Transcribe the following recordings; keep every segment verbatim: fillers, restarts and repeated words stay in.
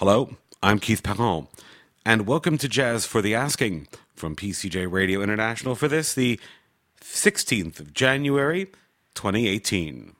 Hello, I'm Keith Perron, and welcome to Jazz for the Asking from P C J Radio International for this, the sixteenth of January, twenty eighteen.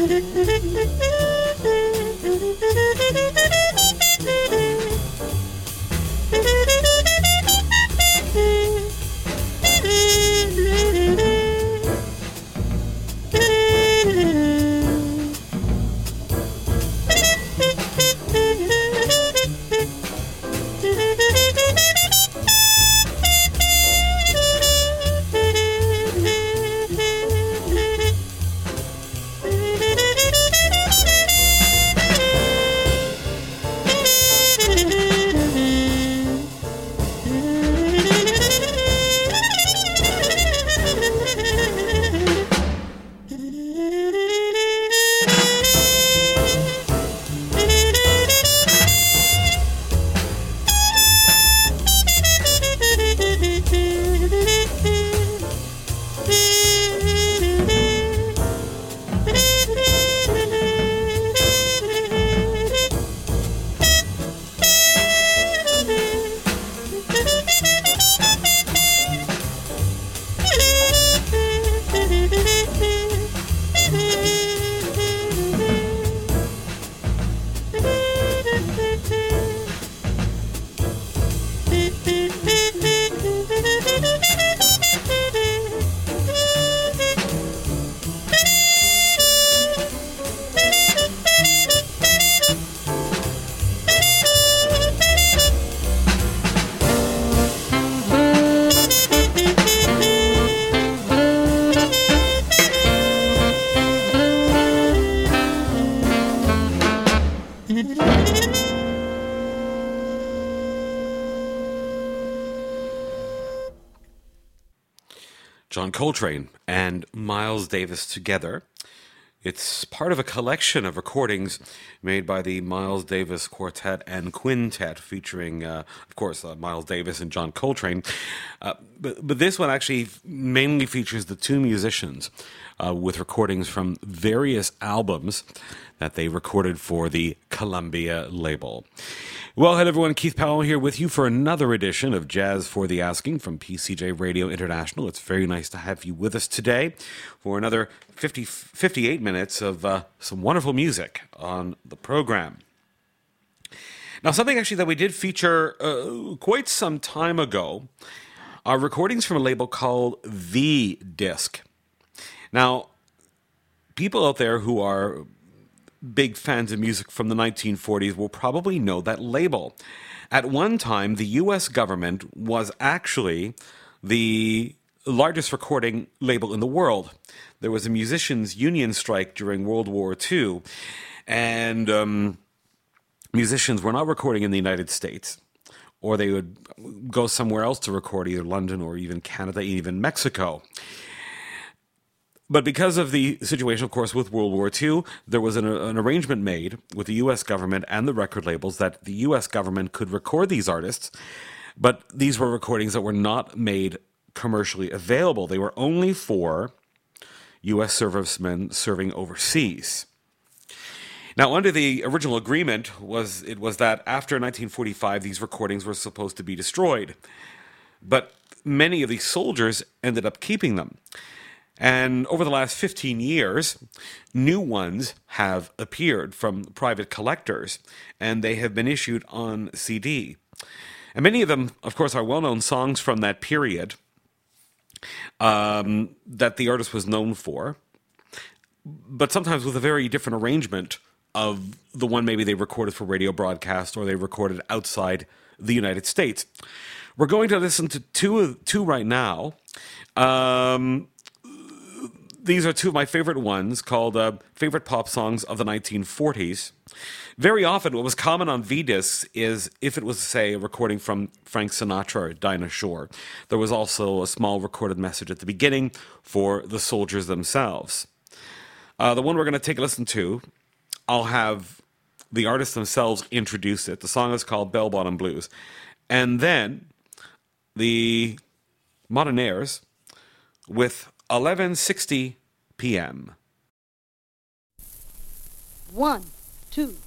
John Coltrane and Miles Davis together. It's part of a collection of recordings made by the Miles Davis Quartet and Quintet, featuring, uh, of course, uh, Miles Davis and John Coltrane. Uh, but, but this one actually mainly features the two musicians uh, with recordings from various albums that they recorded for the Columbia label. Well, hello everyone, Keith Powell here with you for another edition of Jazz for the Asking from P C J Radio International. It's very nice to have you with us today for another fifty, fifty-eight minutes of uh, some wonderful music on the program. Now, something actually that we did feature uh, quite some time ago are recordings from a label called The Disc. Now, people out there who are big fans of music from the nineteen forties will probably know that label. At one time, the U S government was actually the largest recording label in the world. There was a musicians' union strike during World War Two, and um, musicians were not recording in the United States, or they would go somewhere else to record, either London or even Canada, even Mexico. But because of the situation, of course, with World War Two, there was an, an arrangement made with the U S government and the record labels that the U S government could record these artists, but these were recordings that were not made commercially available. They were only for U S servicemen serving overseas. Now, under the original agreement, was it was that after nineteen forty-five, these recordings were supposed to be destroyed. But many of these soldiers ended up keeping them. And over the last fifteen years, new ones have appeared from private collectors, and they have been issued on C D. And many of them, of course, are well-known songs from that period um, that the artist was known for, but sometimes with a very different arrangement of the one maybe they recorded for radio broadcast or they recorded outside the United States. We're going to listen to two, two right now. Um... These are two of my favorite ones, called uh, Favorite Pop Songs of the nineteen forties. Very often, what was common on V-discs is if it was, say, a recording from Frank Sinatra or Dinah Shore, there was also a small recorded message at the beginning for the soldiers themselves. Uh, the one we're going to take a listen to, I'll have the artists themselves introduce it. The song is called Bell Bottom Blues. And then the Modernaires with eleven sixty p.m. One, two.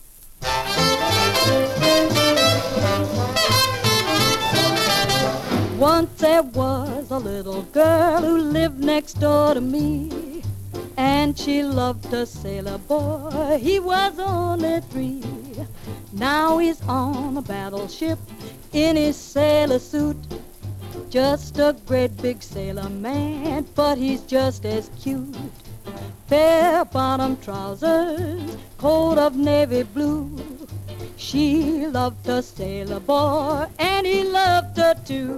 Once there was a little girl who lived next door to me, and she loved a sailor boy. He was only three. Now he's on a battleship in his sailor suit. Just a great big sailor man, but he's just as cute. Fair bottom trousers, coat of navy blue. She loved a sailor boy, and he loved her too.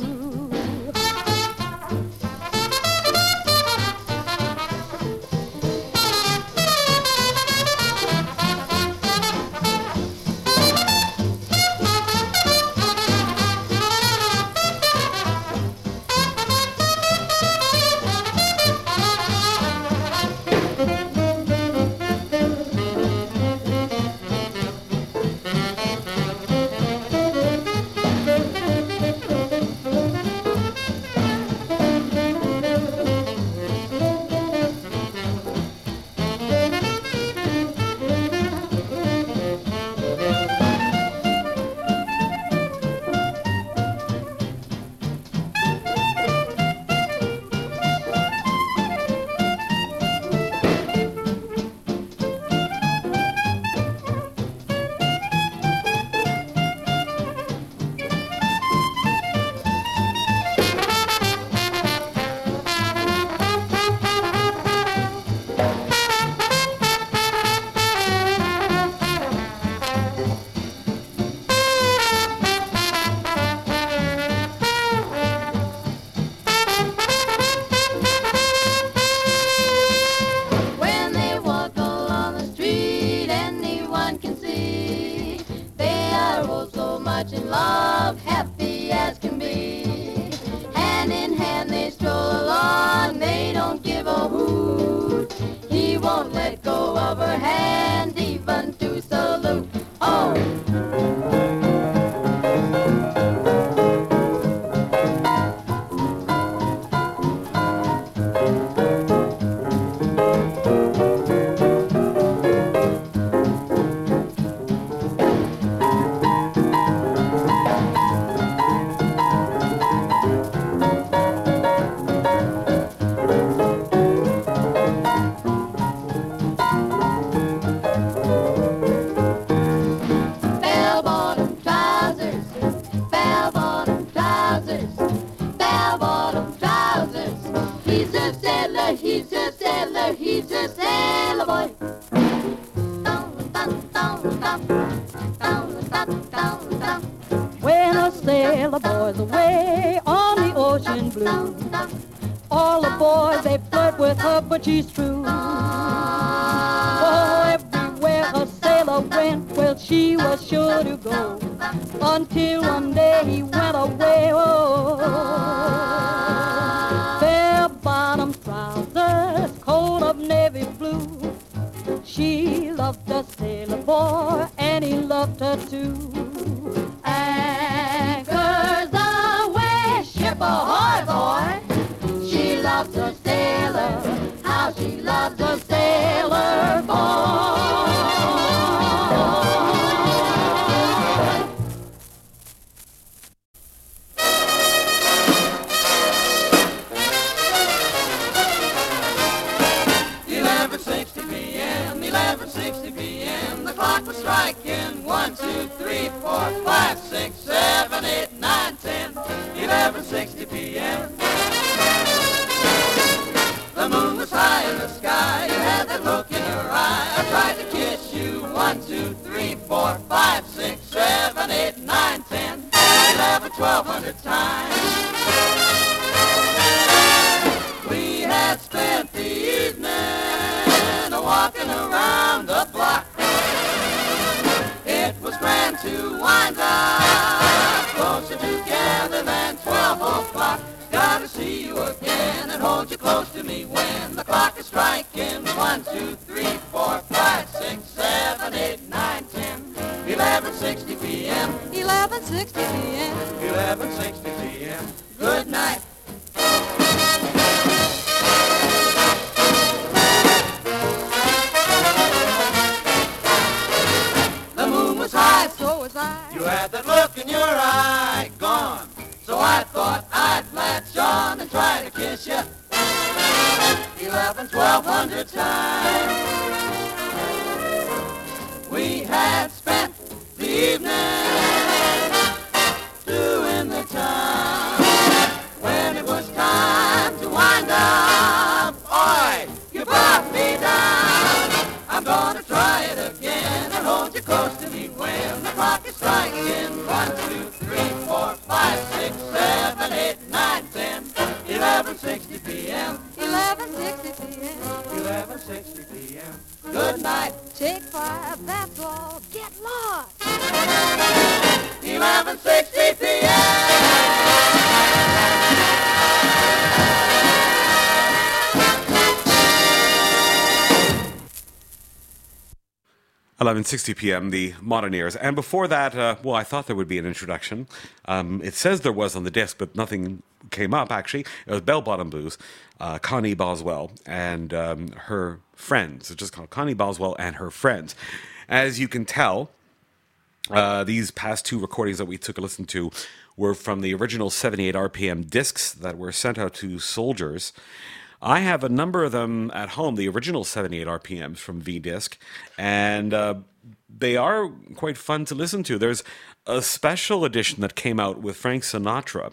When a sailor boy's away on the ocean blue, all the boys they flirt with her, but she's true. Oh, everywhere a sailor went, well, she was sure to go, until one day he went away. Oh, fair bottom trousers, coat of navy blue. She loved the sailor boy, and he loved her too. Anchors aweigh, ship ahoy, boy. She loves a sailor, how she loves a sailor boy. eleven sixty p.m., eleven sixty p.m., the clock was striking one, two, three, four, five, six, seven, eight, nine, ten. eleven sixty p.m. The moon was high in the sky, you had that look in your eye. I tried to kiss you one, two, three, four, five, six, seven, eight, nine, ten, eleven, twelve hundred times. We had spent the evening walking around the block. It was grand to wind up closer together than twelve o'clock. Gotta see you again and hold you close to me when the clock is striking one, two, three, four, five, six, seven, eight, nine, ten, eleven sixty p.m. eleven sixty p.m. eleven sixty p.m. Good night. The moon was high, So was I. you had that look in your eye, gone. So I thought I'd latch on and try to kiss you. eleven, twelve hundred times. We had spent the evening doing the time. When it was time to wind up, oi, you brought me down. I'm gonna try it again and hold you close to me when the clock is striking. One, two, three, four, five, six, seven, eight, nine, ten, eleven sixty p.m. eleven sixty p.m. eleven sixty p.m. Good night. Take five, that's all. Get lost. eleven sixty p.m. eleven sixty p.m., the Moderneers. And before that, uh, well, I thought there would be an introduction. Um, it says there was on the disc, but nothing came up, actually. It was Bell Bottom Blues, uh, Connie Boswell, and um, her friends. It's just called Connie Boswell and Her Friends. As you can tell, uh, these past two recordings that we took a listen to were from the original seventy-eight R P M discs that were sent out to soldiers. I have a number of them at home, the original seventy-eight R P Ms from V-Disc, and uh, they are quite fun to listen to. There's a special edition that came out with Frank Sinatra,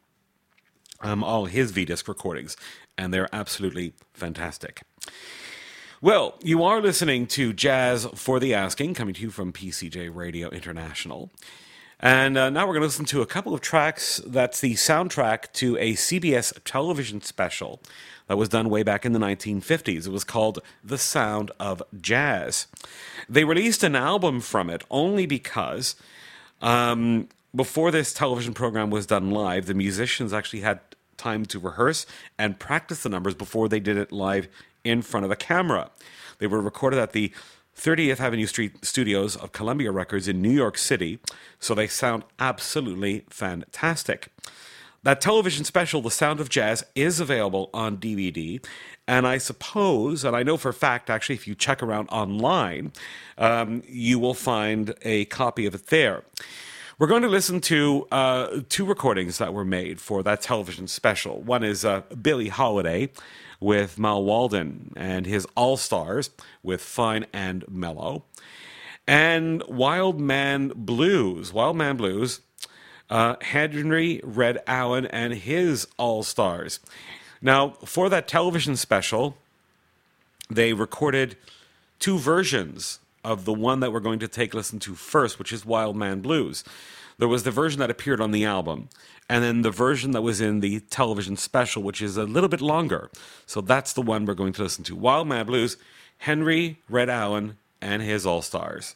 um, all his V-Disc recordings, and they're absolutely fantastic. Well, you are listening to Jazz for the Asking, coming to you from P C J Radio International. And uh, now we're going to listen to a couple of tracks. That's the soundtrack to a C B S television special that was done way back in the nineteen fifties. It was called The Sound of Jazz. They released an album from it only because um, before this television program was done live, the musicians actually had time to rehearse and practice the numbers before they did it live in front of a camera. They were recorded at the thirtieth Avenue Street studios of Columbia Records in New York City, so they sound absolutely fantastic. That television special, The Sound of Jazz, is available on D V D, and I suppose, and I know for a fact, actually, if you check around online, um, you will find a copy of it there. We're going to listen to uh, two recordings that were made for that television special. One is uh, Billie Holiday with Mal Walden and his All-Stars with Fine and Mellow. And Wild Man Blues, Wild Man Blues, uh, Henry Red Allen and his All-Stars. Now, for that television special, they recorded two versions of the one that we're going to take a listen to first, which is Wild Man Blues. There was the version that appeared on the album, and then the version that was in the television special, which is a little bit longer. So that's the one we're going to listen to. Wild Man Blues, Henry Red Allen and his All-Stars.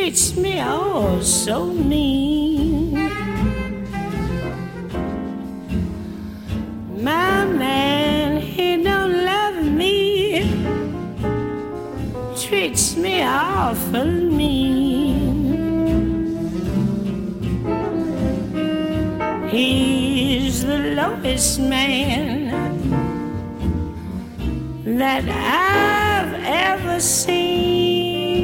treats me oh so mean. My man, he don't love me, treats me awful mean. He's the lowest man that I've ever seen.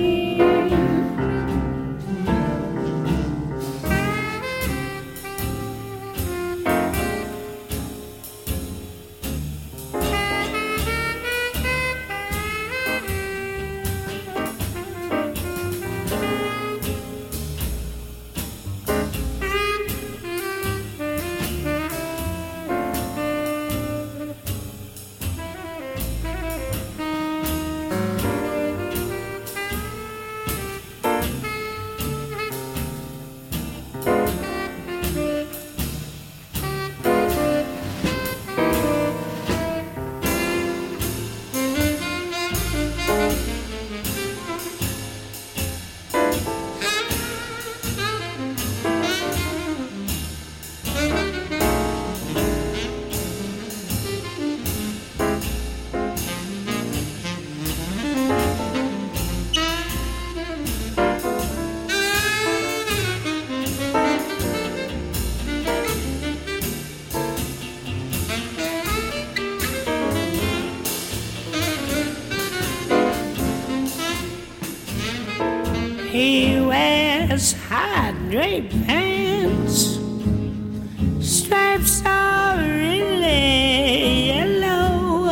He wears high draped pants, stripes are really yellow.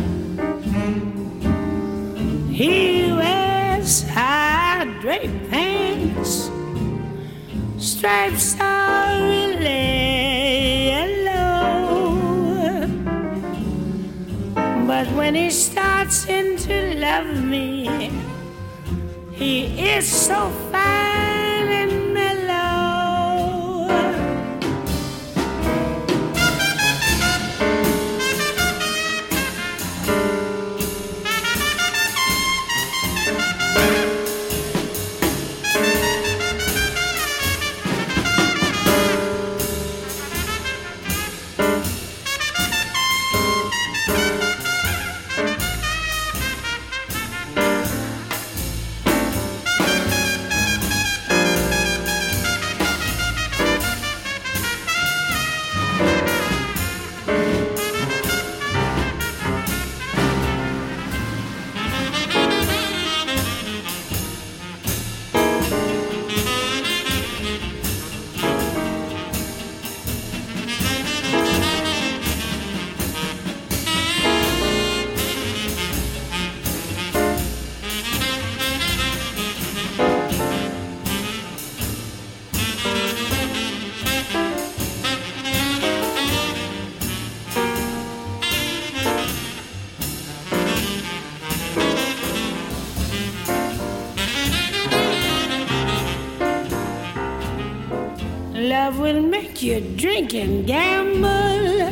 He wears high draped pants, stripes are really yellow. But when he starts in to love me, he is so fine and mellow. Love will make you drink and gamble,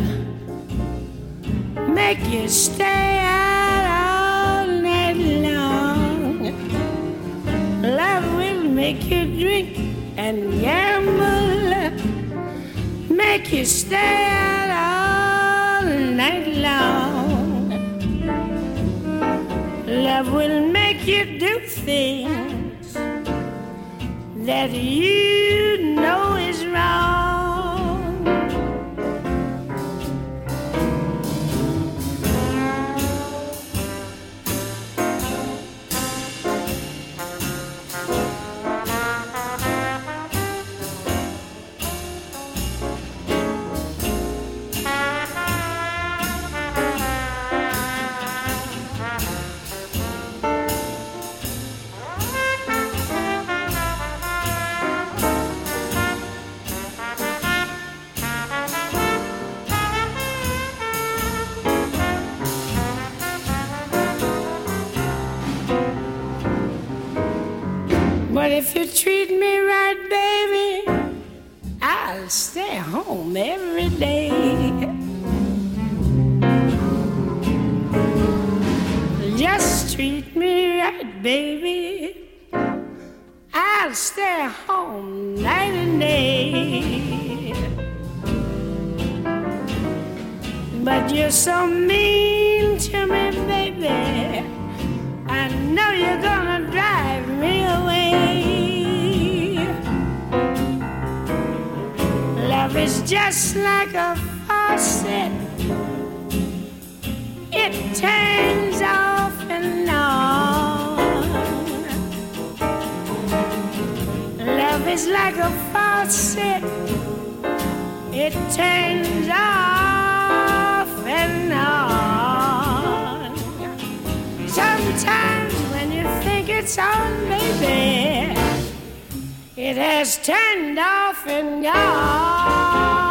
make you stay out all night long. Love will make you drink and gamble, make you stay out all night long. Love will make you do things that you know is wrong. But if you treat me right, baby, I'll stay home every day. Just treat me right, baby, I'll I'll stay home night and day. But you're so mean to me, baby. I know you're gonna drive me away. Love is just like a faucet. It turns off and on. Love is like a faucet. It turns off and on. Sometimes when you think it's on, baby, it has turned off and gone.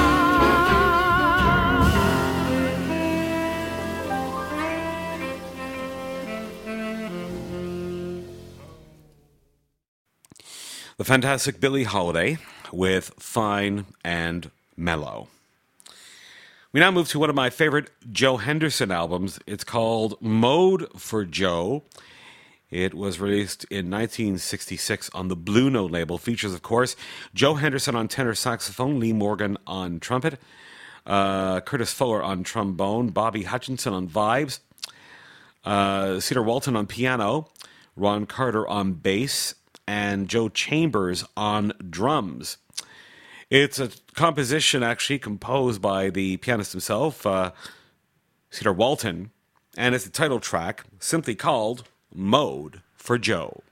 The fantastic Billie Holiday with Fine and Mellow. We now move to one of my favorite Joe Henderson albums. It's called Mode for Joe. It was released in nineteen sixty-six on the Blue Note label. Features, of course, Joe Henderson on tenor saxophone, Lee Morgan on trumpet, uh, Curtis Fuller on trombone, Bobby Hutchinson on vibes, uh, Cedar Walton on piano, Ron Carter on bass, and Joe Chambers on drums. It's a composition actually composed by the pianist himself, uh, Cedar Walton, and it's the title track, simply called Mode for Joe.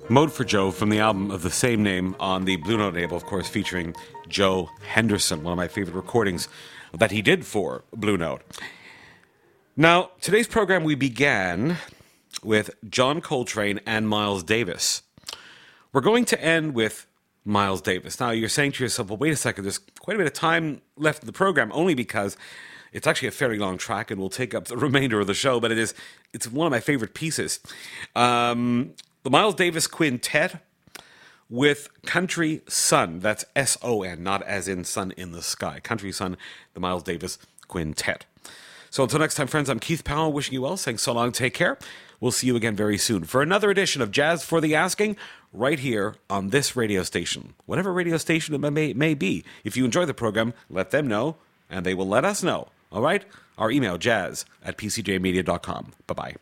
Mode for Joe from the album of the same name on the Blue Note label, of course, featuring Joe Henderson, one of my favorite recordings that he did for Blue Note. Now, today's program we began with John Coltrane and Miles Davis. We're going to end with Miles Davis. Now, you're saying to yourself, well, wait a second, there's quite a bit of time left in the program, only because it's actually a fairly long track and will take up the remainder of the show, but it is, it's one of my favorite pieces. Um... The Miles Davis Quintet with Country Sun. That's S O N, not as in sun in the sky. Country Sun, the Miles Davis Quintet. So until next time, friends, I'm Keith Powell, wishing you well, saying so long, take care. We'll see you again very soon for another edition of Jazz for the Asking, right here on this radio station. Whatever radio station it may, may be. If you enjoy the program, let them know, and they will let us know. All right? Our email, jazz at p c j media dot com. Bye-bye.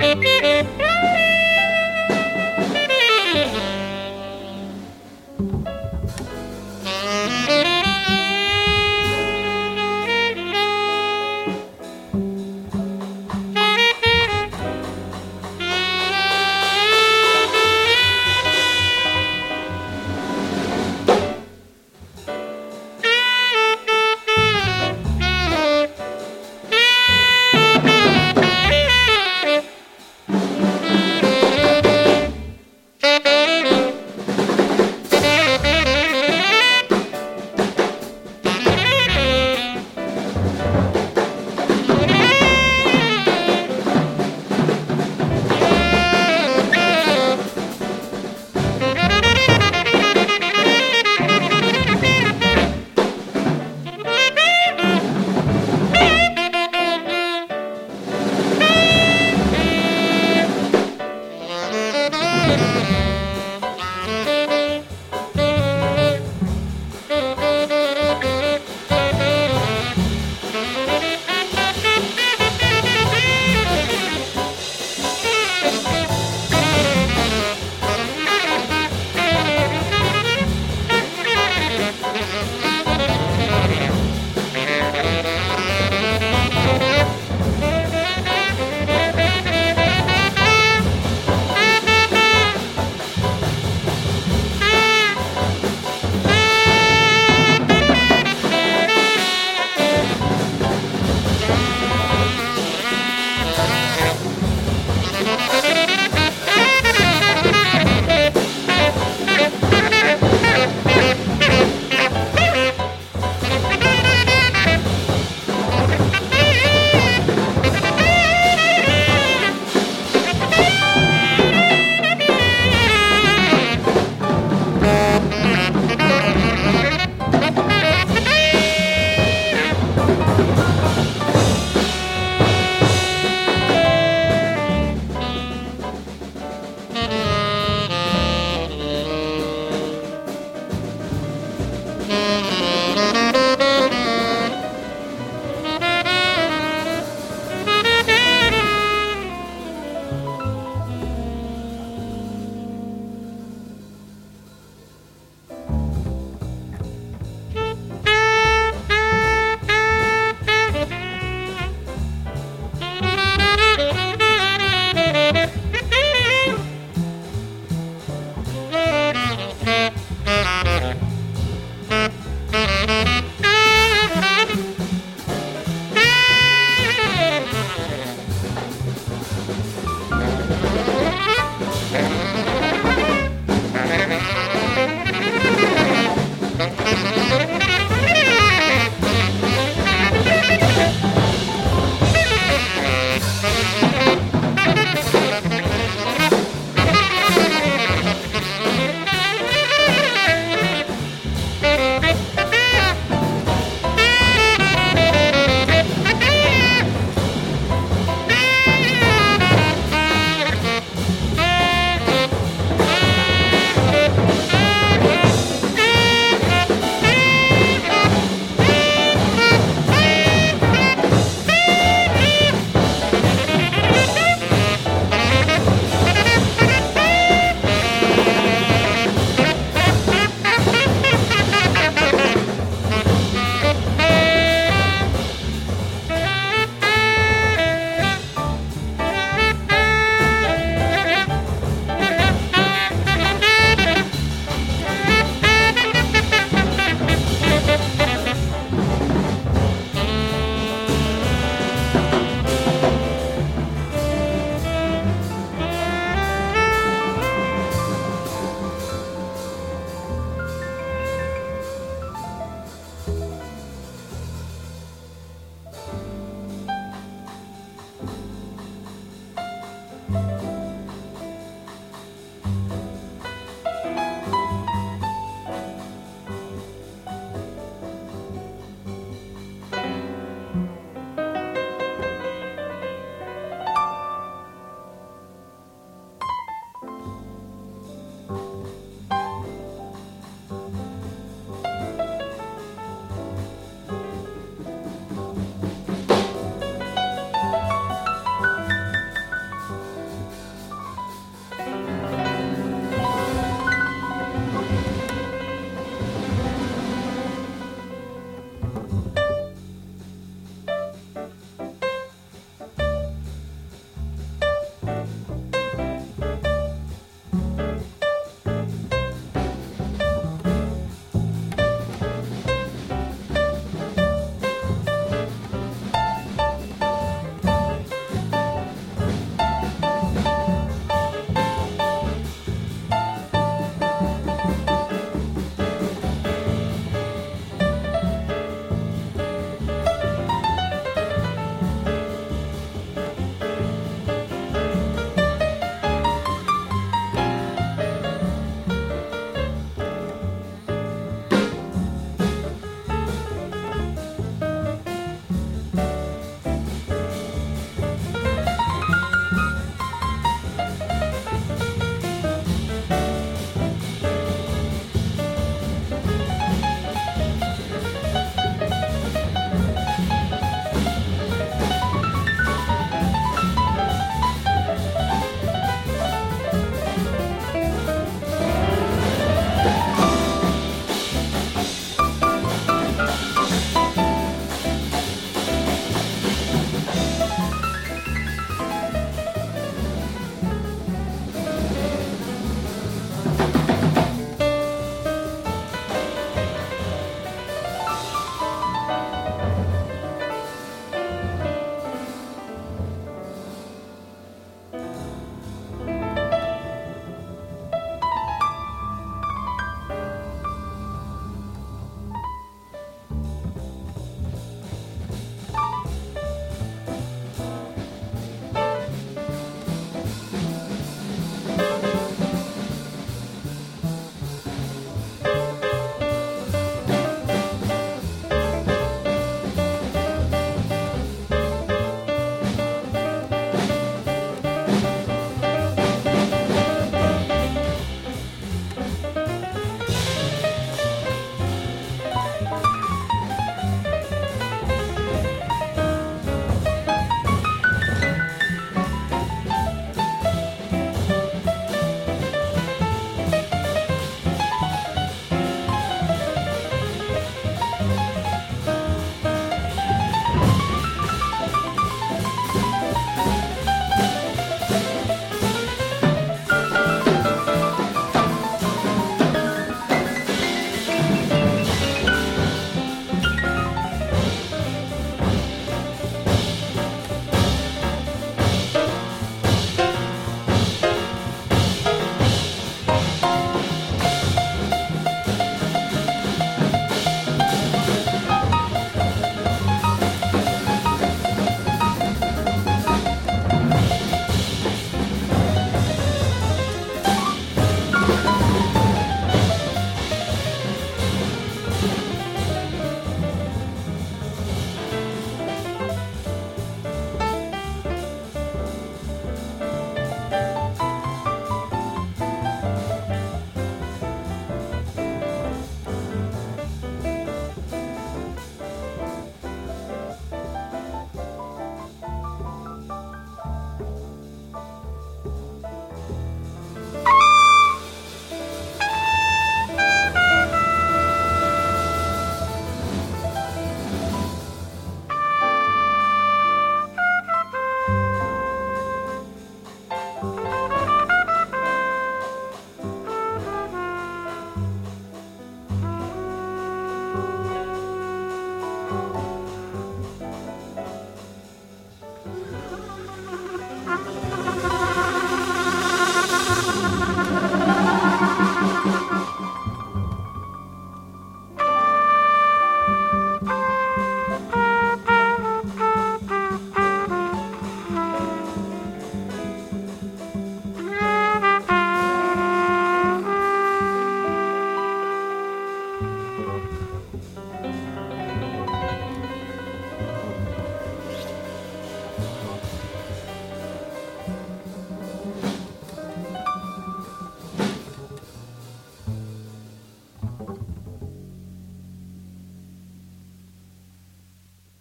Thank you.